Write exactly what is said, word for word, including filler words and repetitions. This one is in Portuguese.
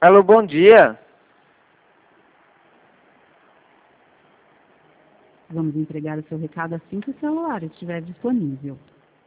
Alô, bom dia. Vamos entregar o seu recado assim que o celular estiver disponível.